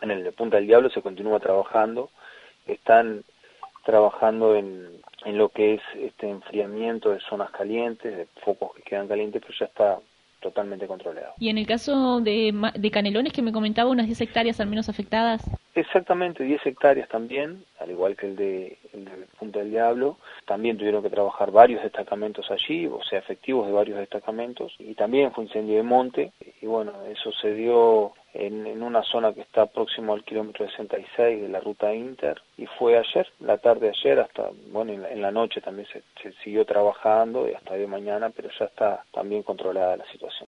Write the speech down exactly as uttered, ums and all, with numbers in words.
En el de Punta del Diablo se continúa trabajando, están trabajando en, en lo que es este enfriamiento de zonas calientes, de focos que quedan calientes, pero ya está totalmente controlado. Y en el caso de, de Canelones, que me comentaba, unas diez hectáreas al menos afectadas. Exactamente, diez hectáreas también, al igual que el de, el de Punta del Diablo. También tuvieron que trabajar varios destacamentos allí, o sea, efectivos de varios destacamentos, y también fue incendio de monte, y bueno, eso se dio en, en una zona que está próximo al kilómetro sesenta y seis de la ruta Inter, y fue ayer, la tarde de ayer, hasta, bueno, en la, en la noche también se, se siguió trabajando, y hasta de mañana, pero ya está también controlada la situación.